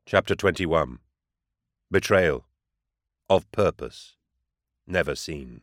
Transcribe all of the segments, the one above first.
Chapter 21. Betrayal. Of purpose. Never seen.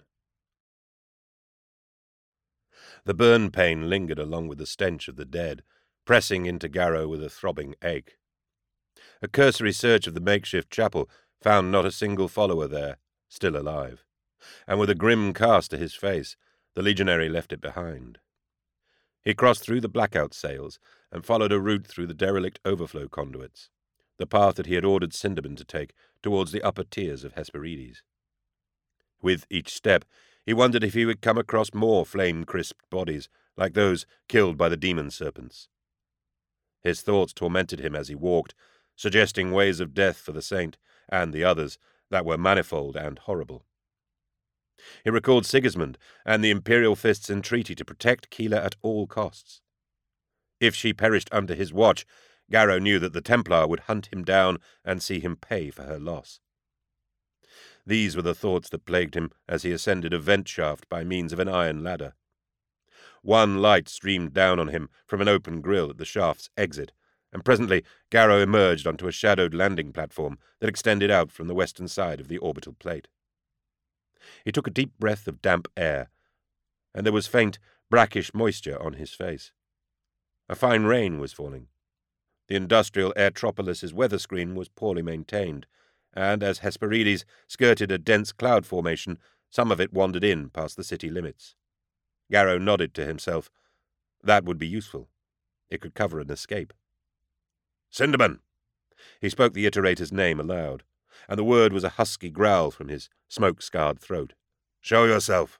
The burn pain lingered along with the stench of the dead, pressing into Garrow with a throbbing ache. A cursory search of the makeshift chapel found not a single follower there, still alive, and with a grim cast to his face, the legionary left it behind. He crossed through the blackout sails and followed a route through the derelict overflow conduits, the path that he had ordered Sindaman to take towards the upper tiers of Hesperides. With each step, he wondered if he would come across more flame-crisped bodies like those killed by the demon serpents. His thoughts tormented him as he walked, suggesting ways of death for the saint and the others that were manifold and horrible. He recalled Sigismund and the Imperial Fist's entreaty to protect Keelah at all costs. If she perished under his watch, Garrow knew that the Templar would hunt him down and see him pay for her loss. These were the thoughts that plagued him as he ascended a vent shaft by means of an iron ladder. One light streamed down on him from an open grille at the shaft's exit, and presently Garrow emerged onto a shadowed landing platform that extended out from the western side of the orbital plate. He took a deep breath of damp air, and there was faint, brackish moisture on his face. A fine rain was falling. The industrial Airtropolis's weather screen was poorly maintained, and as Hesperides skirted a dense cloud formation, some of it wandered in past the city limits. Garrow nodded to himself. That would be useful. It could cover an escape. "Sindaman!" He spoke the iterator's name aloud, and the word was a husky growl from his smoke-scarred throat. "Show yourself!"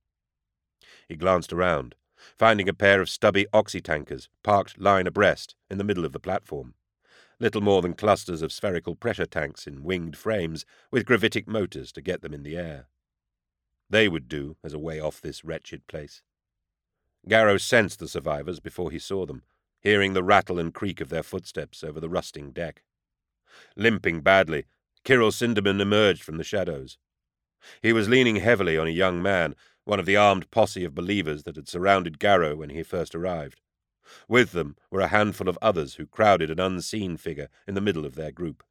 He glanced around, finding a pair of stubby oxy-tankers parked line abreast in the middle of the platform, little more than clusters of spherical pressure tanks in winged frames with gravitic motors to get them in the air. They would do as a way off this wretched place. Garrow sensed the survivors before he saw them, hearing the rattle and creak of their footsteps over the rusting deck. Limping badly, Kyril Sindaman emerged from the shadows. He was leaning heavily on a young man, one of the armed posse of believers that had surrounded Garrow when he first arrived. With them were a handful of others who crowded an unseen figure in the middle of their group.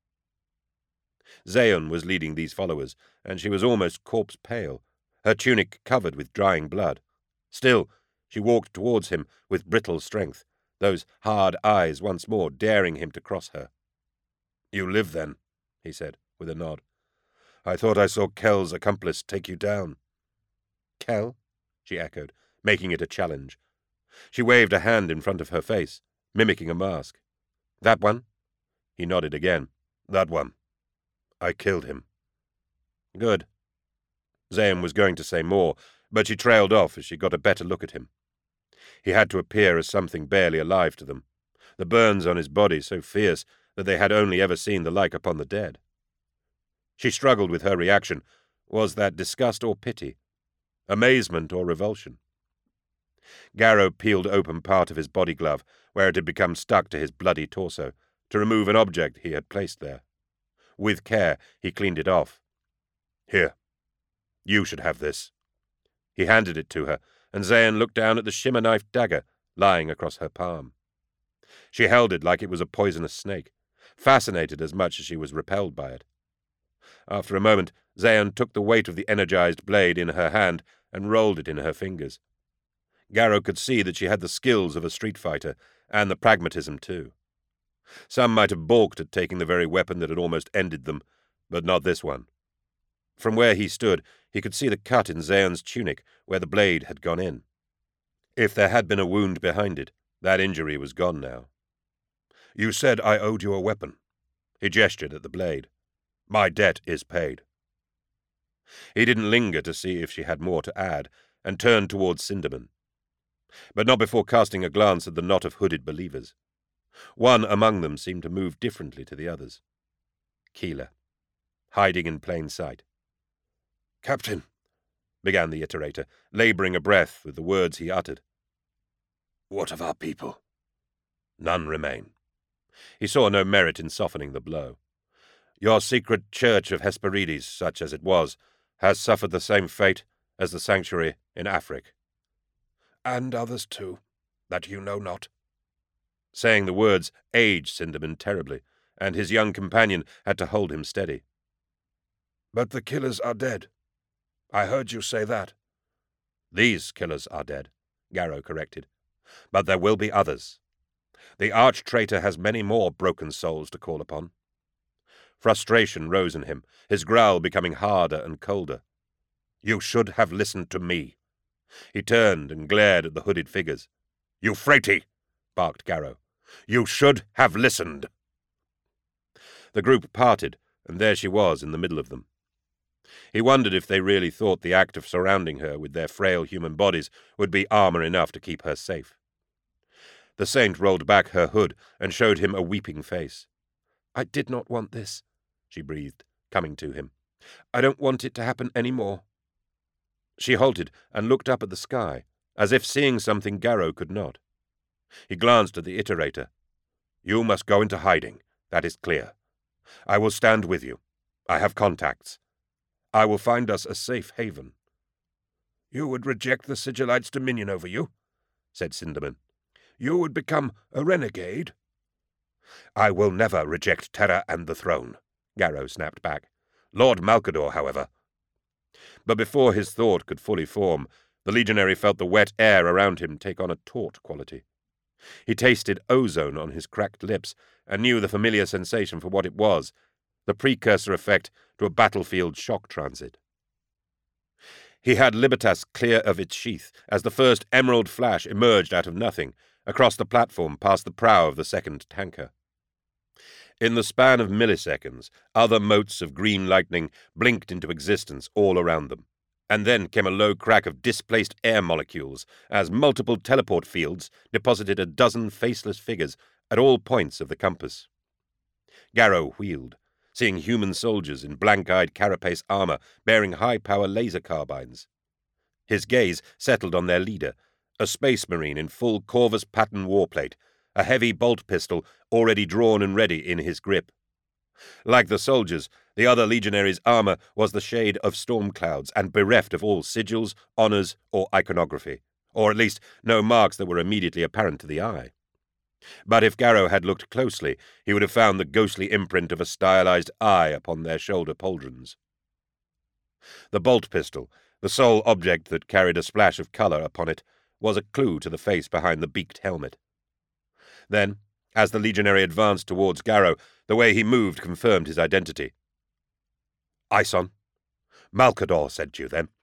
Zayon was leading these followers, and she was almost corpse-pale, her tunic covered with drying blood. Still, she walked towards him with brittle strength, those hard eyes once more daring him to cross her. "You live, then," he said, with a nod. "I thought I saw Kel's accomplice take you down." "Kel?" she echoed, making it a challenge. She waved a hand in front of her face, mimicking a mask. "That one?" He nodded again. "That one. I killed him." "Good." Zayon was going to say more, but she trailed off as she got a better look at him. He had to appear as something barely alive to them, the burns on his body so fierce that they had only ever seen the like upon the dead. She struggled with her reaction. Was that disgust or pity? Amazement or revulsion? Garrow peeled open part of his body glove, where it had become stuck to his bloody torso, to remove an object he had placed there. With care, he cleaned it off. "Here. You should have this." He handed it to her, and Zayon looked down at the shimmer-knifed dagger lying across her palm. She held it like it was a poisonous snake, fascinated as much as she was repelled by it. After a moment, Zayon took the weight of the energized blade in her hand and rolled it in her fingers. Garrow could see that she had the skills of a street fighter, and the pragmatism too. Some might have balked at taking the very weapon that had almost ended them, but not this one. From where he stood, he could see the cut in Zayon's tunic where the blade had gone in. If there had been a wound behind it, that injury was gone now. "You said I owed you a weapon." He gestured at the blade. "My debt is paid." He didn't linger to see if she had more to add, and turned towards Sindaman. But not before casting a glance at the knot of hooded believers. One among them seemed to move differently to the others. Keelah, hiding in plain sight. "Captain," began the iterator, labouring a breath with the words he uttered. "What of our people?" "None remain." He saw no merit in softening the blow. "Your secret church of Hesperides, such as it was, has suffered the same fate as the sanctuary in Afric." "And others too, that you know not." Saying the words aged Sindaman terribly, and his young companion had to hold him steady. "But the killers are dead. I heard you say that." "These killers are dead," Garrow corrected. "But there will be others. The arch-traitor has many more broken souls to call upon." Frustration rose in him, his growl becoming harder and colder. "You should have listened to me." He turned and glared at the hooded figures. "Euphrati!" barked Garrow. "You should have listened." The group parted, and there she was in the middle of them. He wondered if they really thought the act of surrounding her with their frail human bodies would be armor enough to keep her safe. The saint rolled back her hood and showed him a weeping face. "I did not want this," she breathed, coming to him. "I don't want it to happen any more." She halted and looked up at the sky, as if seeing something Garrow could not. He glanced at the Iterator. "You must go into hiding, that is clear. I will stand with you. I have contacts. I will find us a safe haven." "You would reject the Sigilite's dominion over you?" said Sindamin. "You would become a renegade?" "I will never reject Terra and the throne," Garrow snapped back. "Lord Malkador, however—" But before his thought could fully form, the legionary felt the wet air around him take on a taut quality. He tasted ozone on his cracked lips and knew the familiar sensation for what it was, the precursor effect to a battlefield shock transit. He had Libertas clear of its sheath as the first emerald flash emerged out of nothing, across the platform past the prow of the second tanker. In the span of milliseconds, other motes of green lightning blinked into existence all around them, and then came a low crack of displaced air molecules as multiple teleport fields deposited a dozen faceless figures at all points of the compass. Garrow wheeled, seeing human soldiers in blank-eyed carapace armor bearing high-power laser carbines. His gaze settled on their leader, a space marine in full Corvus pattern warplate, a heavy bolt pistol already drawn and ready in his grip. Like the soldiers, the other legionary's armor was the shade of storm clouds and bereft of all sigils, honors, or iconography, or at least no marks that were immediately apparent to the eye. But if Garrow had looked closely, he would have found the ghostly imprint of a stylized eye upon their shoulder pauldrons. The bolt pistol, the sole object that carried a splash of color upon it, was a clue to the face behind the beaked helmet. Then, as the legionary advanced towards Garrow, the way he moved confirmed his identity. "Ison? Malkador sent you, then?"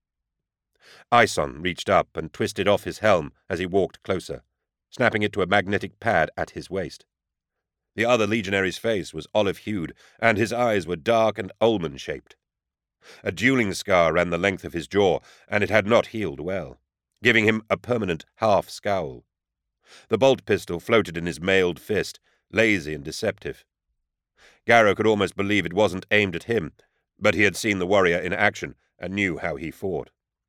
Ison reached up and twisted off his helm as he walked closer, snapping it to a magnetic pad at his waist. The other legionary's face was olive-hued, and his eyes were dark and almond-shaped. A dueling scar ran the length of his jaw, and it had not healed well, giving him a permanent half-scowl. The bolt pistol floated in his mailed fist, lazy and deceptive. Garrow could almost believe it wasn't aimed at him, but he had seen the warrior in action and knew how he fought.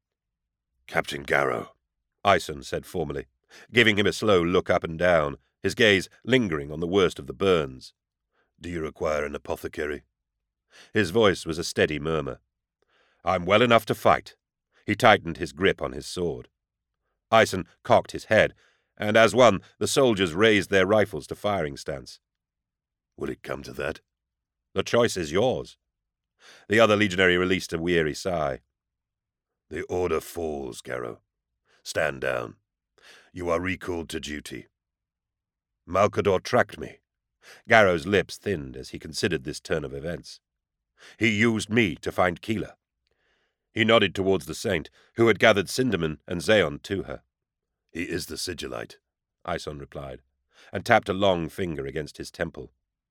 "Captain Garrow," Ison said formally, giving him a slow look up and down, his gaze lingering on the worst of the burns. "Do you require an apothecary?" His voice was a steady murmur. "I'm well enough to fight." He tightened his grip on his sword. Ison cocked his head, and as one, the soldiers raised their rifles to firing stance. "Would it come to that?" "The choice is yours." The other legionary released a weary sigh. "The order falls, Garrow. Stand down. You are recalled to duty." "Malkador tracked me." Garrow's lips thinned as he considered this turn of events. "He used me to find Keelah." He nodded towards the saint, who had gathered Sindamin and Zayon to her. "He is the Sigilite," Ison replied, and tapped a long finger against his temple.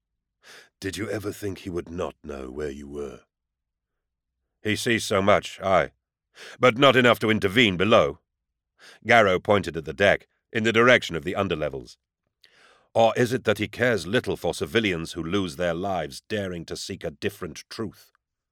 "Did you ever think he would not know where you were?" "He sees so much, aye, but not enough to intervene below." Garrow pointed at the deck, in the direction of the underlevels. "Or is it that he cares little for civilians who lose their lives daring to seek a different truth?"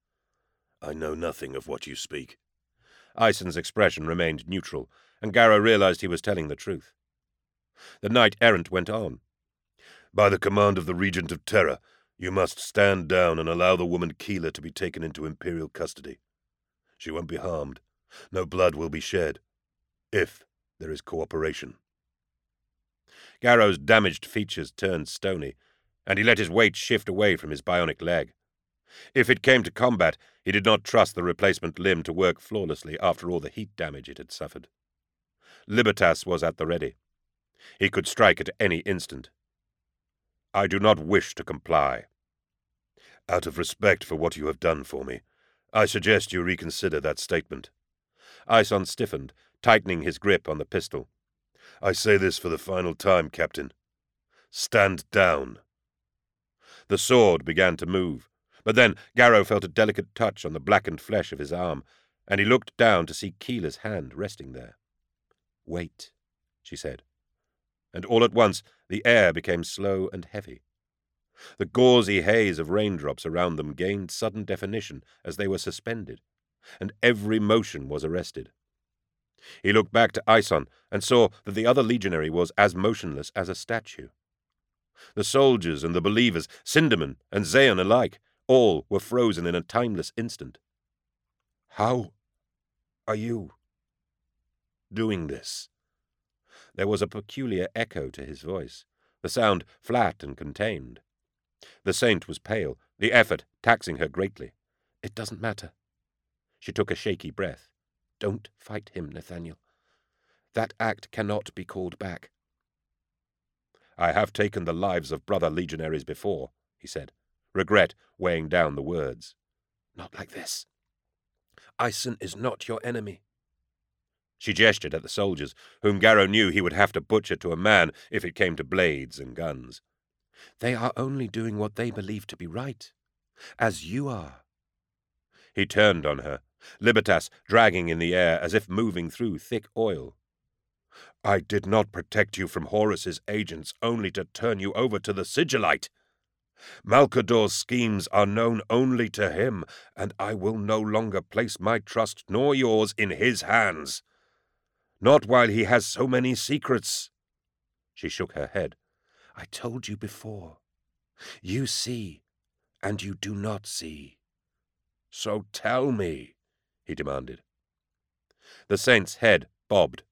"I know nothing of what you speak." Ison's expression remained neutral, and Garrow realized he was telling the truth. The knight-errant went on. "By the command of the Regent of Terra, you must stand down and allow the woman Keelah to be taken into Imperial custody. She won't be harmed. No blood will be shed. If there is cooperation." Garrow's damaged features turned stony, and he let his weight shift away from his bionic leg. If it came to combat, he did not trust the replacement limb to work flawlessly after all the heat damage it had suffered. Libertas was at the ready. He could strike at any instant. "I do not wish to comply. Out of respect for what you have done for me, I suggest you reconsider that statement." Ison stiffened, tightening his grip on the pistol. "I say this for the final time, Captain. Stand down." The sword began to move, but then Garrow felt a delicate touch on the blackened flesh of his arm, and he looked down to see Keeler's hand resting there. "Wait," she said. And all at once the air became slow and heavy. The gauzy haze of raindrops around them gained sudden definition as they were suspended, and every motion was arrested. He looked back to Ison and saw that the other legionary was as motionless as a statue. The soldiers and the believers, Sindaman and Zayon alike, all were frozen in a timeless instant. "How are you doing this?" There was a peculiar echo to his voice, the sound flat and contained. The saint was pale, the effort taxing her greatly. "It doesn't matter." She took a shaky breath. "Don't fight him, Nathaniel. That act cannot be called back." "I have taken the lives of brother legionaries before," he said, regret weighing down the words. "Not like this. Ison is not your enemy." She gestured at the soldiers, whom Garrow knew he would have to butcher to a man if it came to blades and guns. "They are only doing what they believe to be right, as you are." He turned on her, Libertas dragging in the air as if moving through thick oil. "I did not protect you from Horus's agents only to turn you over to the Sigillite. Malcador's schemes are known only to him, and I will no longer place my trust nor yours in his hands. Not while he has so many secrets." She shook her head. "I told you before. You see, and you do not see." "So tell me," he demanded. The saint's head bobbed.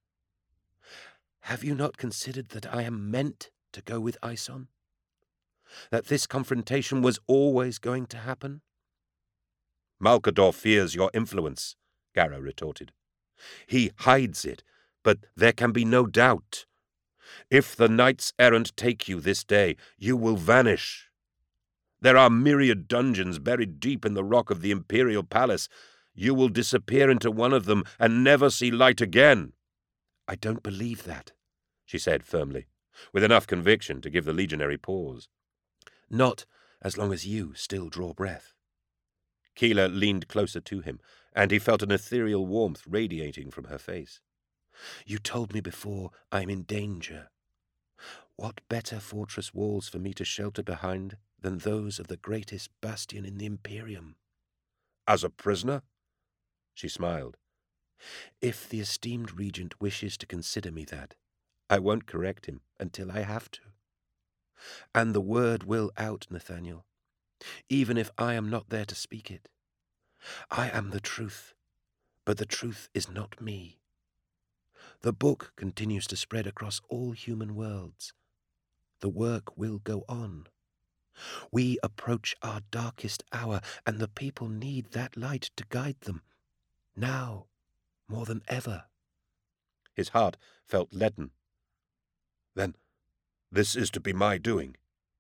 "Have you not considered that I am meant to go with Ison? That this confrontation was always going to happen?" "Malcador fears your influence," Garrow retorted. "He hides it, but there can be no doubt. If the knights-errant take you this day, you will vanish. There are myriad dungeons buried deep in the rock of the Imperial Palace. You will disappear into one of them and never see light again." "I don't believe that," she said firmly, with enough conviction to give the legionary pause. "Not as long as you still draw breath." Keeler leaned closer to him, and he felt an ethereal warmth radiating from her face. "You told me before I am in danger. What better fortress walls for me to shelter behind than those of the greatest bastion in the Imperium?" "As a prisoner?" She smiled. "If the esteemed regent wishes to consider me that, I won't correct him until I have to. And the word will out, Nathaniel, even if I am not there to speak it. I am the truth, but the truth is not me. The book continues to spread across all human worlds. The work will go on. We approach our darkest hour, and the people need that light to guide them, now more than ever." His heart felt leaden. "Then this is to be my doing.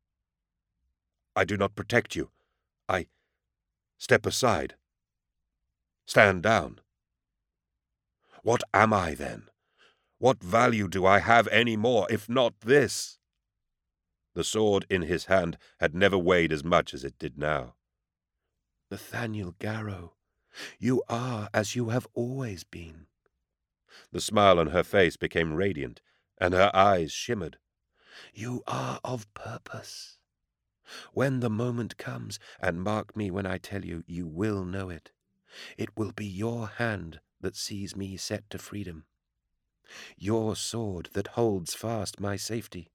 I do not protect you. I step aside. Stand down. What am I then? What value do I have any more, if not this?" The sword in his hand had never weighed as much as it did now. "Nathaniel Garrow, you are as you have always been." The smile on her face became radiant, and her eyes shimmered. "You are of purpose. When the moment comes, and mark me when I tell you, you will know it, it will be your hand that sees me set to freedom. Your sword that holds fast my safety.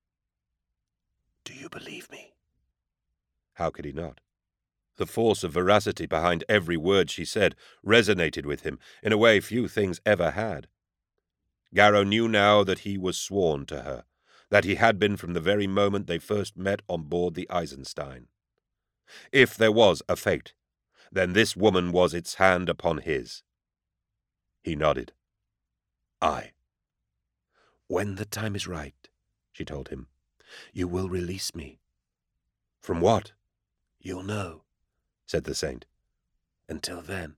Do you believe me?" How could he not? The force of veracity behind every word she said resonated with him in a way few things ever had. Garrow knew now that he was sworn to her, that he had been from the very moment they first met on board the Eisenstein. If there was a fate, then this woman was its hand upon his. He nodded. "Aye." "When the time is right," she told him, "you will release me." "From what?" "You'll know," said the saint. "Until then,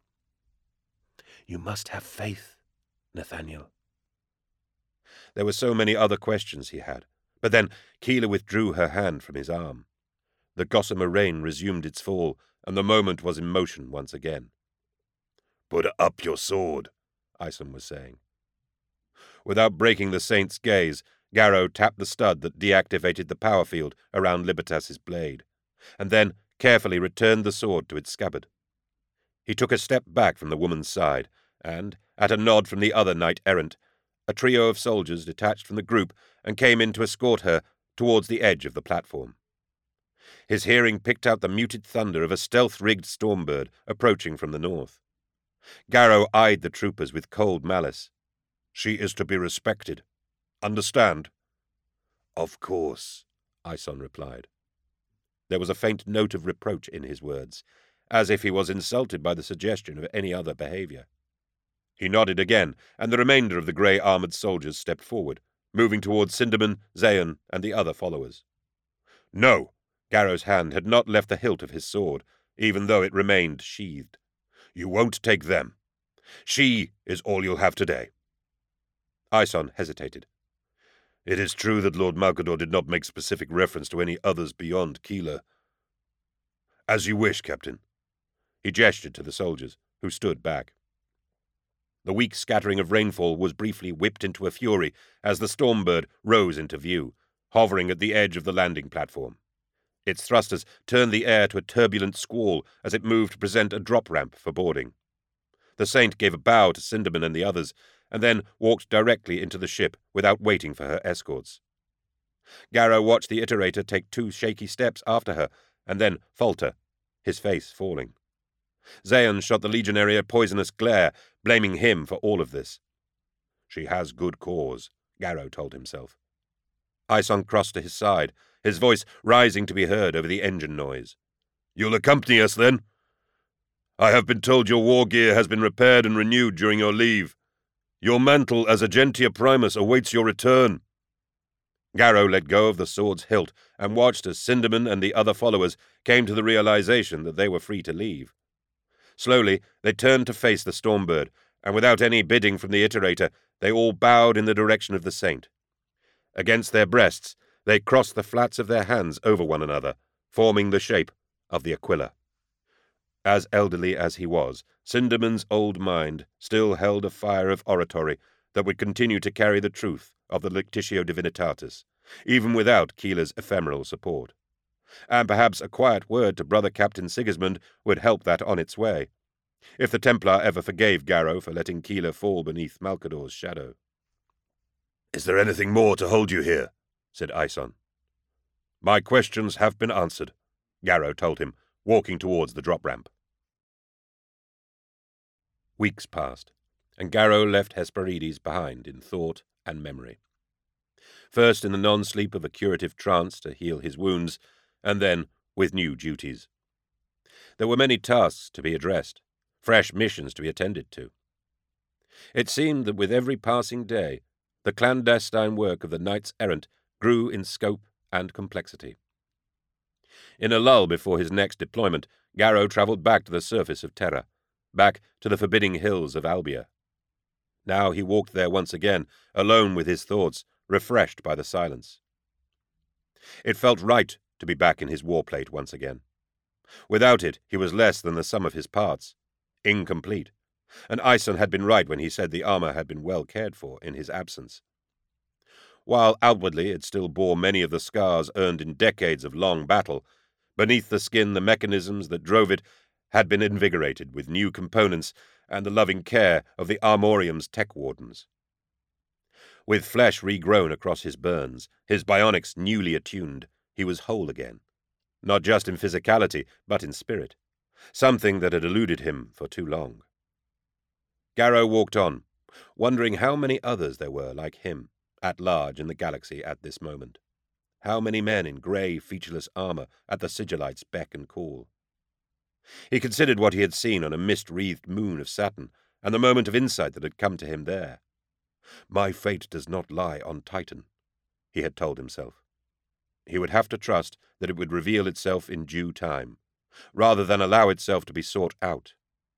you must have faith, Nathaniel." There were so many other questions he had, but then Keeler withdrew her hand from his arm. The gossamer rain resumed its fall, and the moment was in motion once again. "Put up your sword," Ison was saying. Without breaking the saint's gaze, Garrow tapped the stud that deactivated the power field around Libertas's blade, and then carefully returned the sword to its scabbard. He took a step back from the woman's side, and, at a nod from the other knight-errant, a trio of soldiers detached from the group and came in to escort her towards the edge of the platform. His hearing picked out the muted thunder of a stealth-rigged Stormbird approaching from the north. Garrow eyed the troopers with cold malice. "She is to be respected. Understand?" "Of course," Ison replied. There was a faint note of reproach in his words, as if he was insulted by the suggestion of any other behavior. He nodded again, and the remainder of the grey-armored soldiers stepped forward, moving towards Sinderman, Zayan, and the other followers. "No!" Garrow's hand had not left the hilt of his sword, even though it remained sheathed. "You won't take them. She is all you'll have today." Ison hesitated. "It is true that Lord Malcador did not make specific reference to any others beyond Keeler." "As you wish, Captain." He gestured to the soldiers, who stood back. The weak scattering of rainfall was briefly whipped into a fury as the Stormbird rose into view, hovering at the edge of the landing platform. Its thrusters turned the air to a turbulent squall as it moved to present a drop ramp for boarding. The saint gave a bow to Sinderman and the others, and then walked directly into the ship without waiting for her escorts. Garrow watched the Iterator take 2 shaky steps after her, and then falter, his face falling. Zayan shot the legionary a poisonous glare, blaming him for all of this. "She has good cause," Garrow told himself. Ison crossed to his side, his voice rising to be heard over the engine noise. "You'll accompany us, then? I have been told your war gear has been repaired and renewed during your leave. Your mantle as Agentia Primus awaits your return." Garrow let go of the sword's hilt and watched as Sinderman and the other followers came to the realization that they were free to leave. Slowly, they turned to face the Stormbird, and without any bidding from the Iterator, they all bowed in the direction of the saint. Against their breasts, they crossed the flats of their hands over one another, forming the shape of the Aquila. As elderly as he was, Sinderman's old mind still held a fire of oratory that would continue to carry the truth of the Lectitio Divinitatis, even without Keeler's ephemeral support. And perhaps a quiet word to Brother Captain Sigismund would help that on its way, if the Templar ever forgave Garrow for letting Keeler fall beneath Malcador's shadow. "Is there anything more to hold you here?" said Ison. "My questions have been answered," Garrow told him, walking towards the drop ramp. Weeks passed, and Garrow left Hesperides behind in thought and memory. First in the non-sleep of a curative trance to heal his wounds, and then with new duties. There were many tasks to be addressed, fresh missions to be attended to. It seemed that with every passing day, the clandestine work of the knights-errant grew in scope and complexity. In a lull before his next deployment, Garrow travelled back to the surface of Terra, back to the forbidding hills of Albia. Now he walked there once again, alone with his thoughts, refreshed by the silence. It felt right to be back in his warplate once again. Without it, he was less than the sum of his parts, incomplete, and Ison had been right when he said the armor had been well cared for in his absence. While outwardly it still bore many of the scars earned in decades of long battle, beneath the skin the mechanisms that drove it had been invigorated with new components and the loving care of the Armorium's tech wardens. With flesh regrown across his burns, his bionics newly attuned, he was whole again, not just in physicality, but in spirit, something that had eluded him for too long. Garrow walked on, wondering how many others there were like him, at large in the galaxy at this moment? How many men in grey, featureless armour at the Sigillites' beck and call? He considered what he had seen on a mist-wreathed moon of Saturn, and the moment of insight that had come to him there. My fate does not lie on Titan, he had told himself. He would have to trust that it would reveal itself in due time, rather than allow itself to be sought out.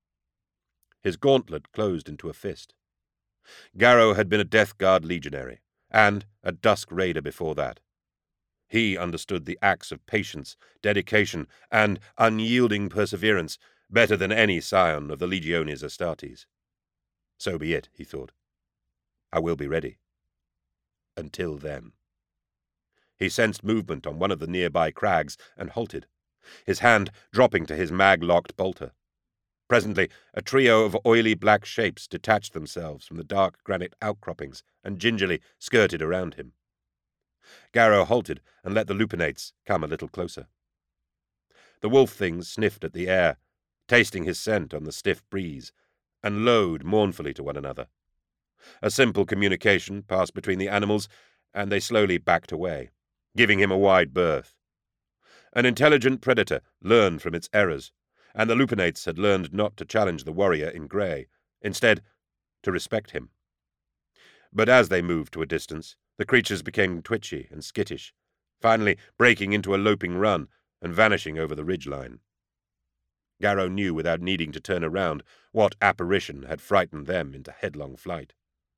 His gauntlet closed into a fist. Garrow had been a Death Guard legionary, and a Dusk Raider before that. He understood the acts of patience, dedication, and unyielding perseverance better than any scion of the Legiones Astartes. So be it, he thought. I will be ready. Until then. He sensed movement on one of the nearby crags and halted, his hand dropping to his mag-locked bolter. Presently, a trio of oily black shapes detached themselves from the dark granite outcroppings and gingerly skirted around him. Garrow halted and let the lupinates come a little closer. The wolf things sniffed at the air, tasting his scent on the stiff breeze, and lowed mournfully to one another. A simple communication passed between the animals, and they slowly backed away, giving him a wide berth. An intelligent predator learned from its errors, and the lupinates had learned not to challenge the warrior in grey, instead to respect him. But as they moved to a distance, the creatures became twitchy and skittish, finally breaking into a loping run and vanishing over the ridgeline. Garrow knew without needing to turn around what apparition had frightened them into headlong flight.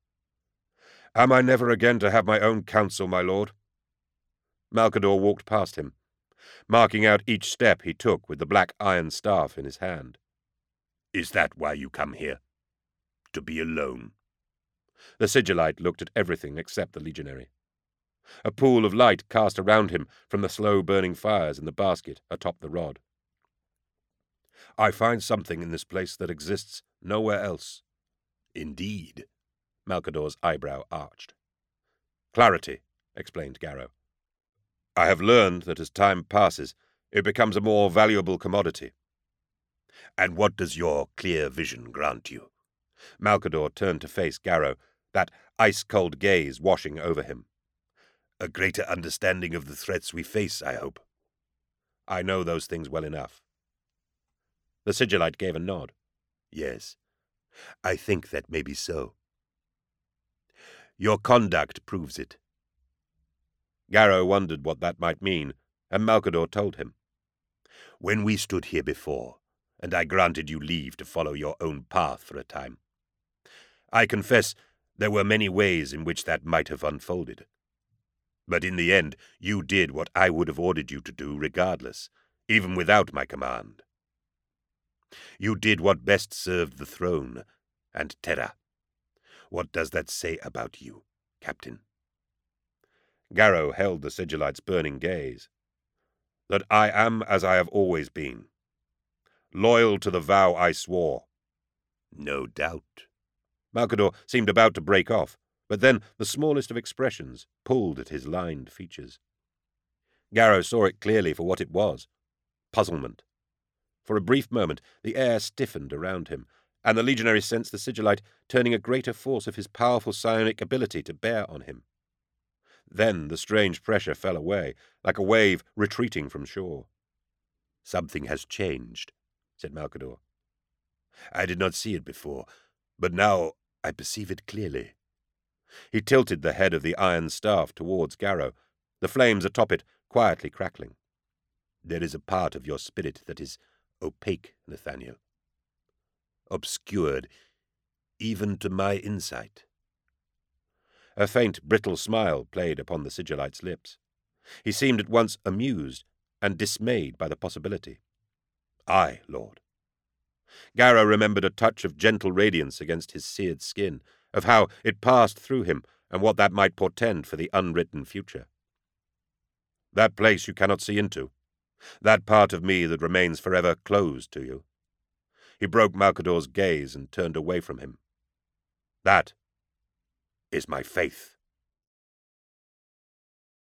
"Am I never again to have my own counsel, my lord?" Malcador walked past him, marking out each step he took with the black iron staff in his hand. "Is that why you come here? To be alone?" The Sigillite looked at everything except the legionary. A pool of light cast around him from the slow-burning fires in the basket atop the rod. "I find something in this place that exists nowhere else." "Indeed." Malcador's eyebrow arched. "Clarity," explained Garrow. "I have learned that as time passes, it becomes a more valuable commodity." "And what does your clear vision grant you?" Malcador turned to face Garrow, that ice-cold gaze washing over him. "A greater understanding of the threats we face, I hope." "I know those things well enough." The Sigillite gave a nod. "Yes, I think that may be so. Your conduct proves it." Garrow wondered what that might mean, and Malcador told him. "When we stood here before, and I granted you leave to follow your own path for a time, I confess there were many ways in which that might have unfolded. But in the end, you did what I would have ordered you to do regardless, even without my command. You did what best served the throne and Terra. What does that say about you, Captain?" Garrow held the Sigillite's burning gaze. "That I am as I have always been. Loyal to the vow I swore." "No doubt." Malcador seemed about to break off, but then the smallest of expressions pulled at his lined features. Garrow saw it clearly for what it was: puzzlement. For a brief moment the air stiffened around him, and the legionary sensed the Sigillite turning a greater force of his powerful psionic ability to bear on him. Then the strange pressure fell away, like a wave retreating from shore. "Something has changed," said Malcador. "I did not see it before, but now I perceive it clearly." He tilted the head of the iron staff towards Garrow, the flames atop it quietly crackling. "There is a part of your spirit that is opaque, Nathaniel. Obscured, even to my insight." A faint, brittle smile played upon the Sigillite's lips. He seemed at once amused and dismayed by the possibility. "Aye, Lord." Garrow remembered a touch of gentle radiance against his seared skin, of how it passed through him and what that might portend for the unwritten future. "That place you cannot see into. That part of me that remains forever closed to you." He broke Malcador's gaze and turned away from him. "That is my faith."